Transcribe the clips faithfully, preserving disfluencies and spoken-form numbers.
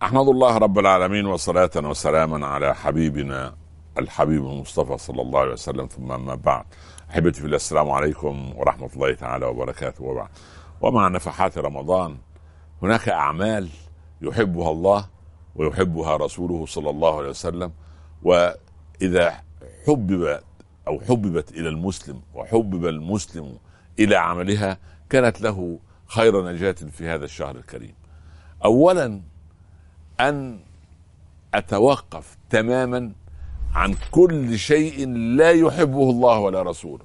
أحمد الله رب العالمين وصلاة وسلاما على حبيبنا الحبيب المصطفى صلى الله عليه وسلم، ثم أما بعد. أحبتي في الله، السلام عليكم ورحمة الله تعالى وبركاته. وبعد ومع نفحات رمضان هناك أعمال يحبها الله ويحبها رسوله صلى الله عليه وسلم، وإذا حببت أو حببت إلى المسلم وحبب المسلم إلى عملها كانت له خير نجاة في هذا الشهر الكريم. أولا أن أتوقف تماما عن كل شيء لا يحبه الله ولا رسوله.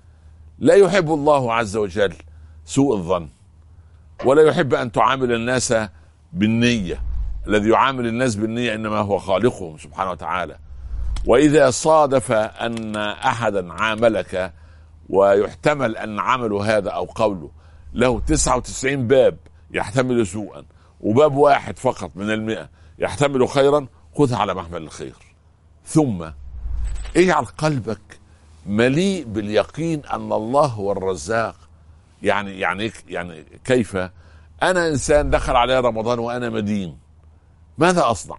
لا يحب الله عز وجل سوء الظن، ولا يحب أن تعامل الناس بالنية. الذي يعامل الناس بالنية إنما هو خالقهم سبحانه وتعالى. وإذا صادف أن أحدا عاملك ويحتمل أن عمله هذا أو قوله له تسعة وتسعين باب يحتمل سوءا وباب واحد فقط من المئة يحتمل خيرا، خذها على محمل الخير. ثم اجعل قلبك مليء باليقين أن الله هو الرزاق. يعني يعني يعني كيف؟ أنا إنسان دخل علي رمضان وأنا مدين، ماذا أصنع؟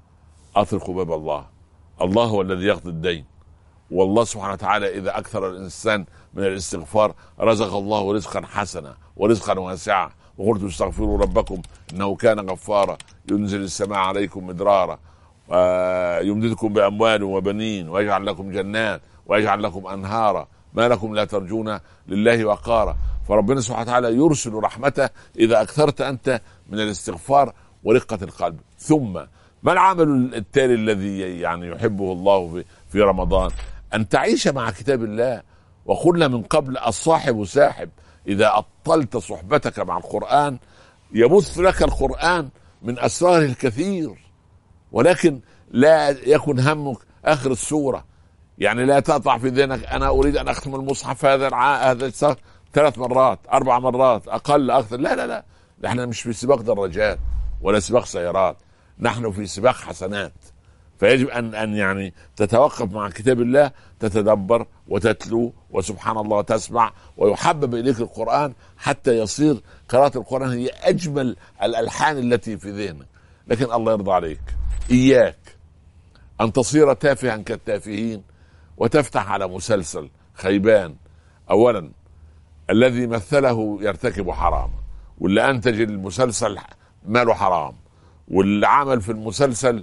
أطرق باب الله. الله هو الذي يقضي الدين، والله سبحانه وتعالى إذا أكثر الإنسان من الاستغفار رزق الله رزقا حسنا ورزقا واسعا. وقلت استغفروا ربكم إنه كان غفارا ينزل السماء عليكم مدرارا ويمددكم بأموال وبنين ويجعل لكم جنات ويجعل لكم أنهارا ما لكم لا ترجون لله وقارا. فربنا سبحانه وتعالى يرسل رحمته إذا أكثرت أنت من الاستغفار ورقة القلب. ثم ما العمل التالي الذي يعني يحبه الله في رمضان؟ أن تعيش مع كتاب الله. وقلنا من قبل الصاحب ساحب. إذا أطلت صحبتك مع القرآن يبث لك القرآن من أسراره الكثير، ولكن لا يكن همك آخر السورة. يعني لا تقطع في ذهنك أنا أريد أن أختم المصحف هذا الع... هذا السنة ثلاث مرات أربع مرات أقل أكثر. لا لا لا نحن مش في سباق دراجات ولا سباق سيارات، نحن في سباق حسنات. فيجب أن أن يعني تتوقف مع كتاب الله، تتدبر وتتلو وسبحان الله تسمع ويحبب إليك القرآن حتى يصير قراءة القرآن هي أجمل الألحان التي في ذهنك. لكن الله يرضى عليك، إياك أن تصير تافها كالتافهين وتفتح على مسلسل خيبان. أولا الذي مثله يرتكب حراما، واللي أنتج المسلسل ماله حرام، واللي عمل في المسلسل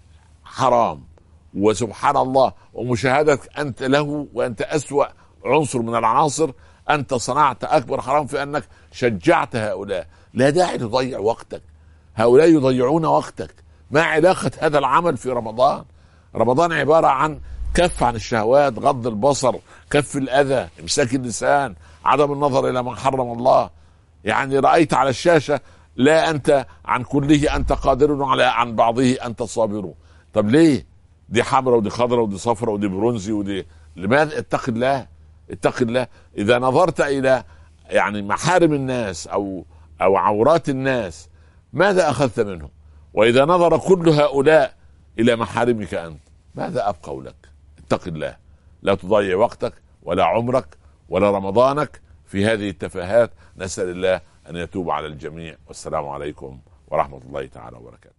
حرام، وسبحان الله ومشاهدتك أنت له وأنت أسوأ عنصر من العناصر. أنت صنعت أكبر حرام في أنك شجعت هؤلاء. لا داعي تضيع وقتك، هؤلاء يضيعون وقتك. ما علاقة هذا العمل في رمضان؟ رمضان عبارة عن كف عن الشهوات، غض البصر، كف الأذى، امساك اللسان، عدم النظر إلى ما حرم الله. يعني رأيت على الشاشة لا أنت عن كله أنت قادر على عن بعضه أنت صابر. طب ليه؟ دي حمراء ودي خضراء ودي صفراء ودي برونزي ودي، لماذا؟ اتق الله اتق الله. إذا نظرت إلى يعني محارم الناس أو أو عورات الناس ماذا أخذت منهم؟ وإذا نظر كل هؤلاء إلى محارمك أنت ماذا أبقوا لك؟ اتق الله، لا تضيع وقتك ولا عمرك ولا رمضانك في هذه التفاهات. نسأل الله أن يتوب على الجميع، والسلام عليكم ورحمة الله تعالى وبركاته.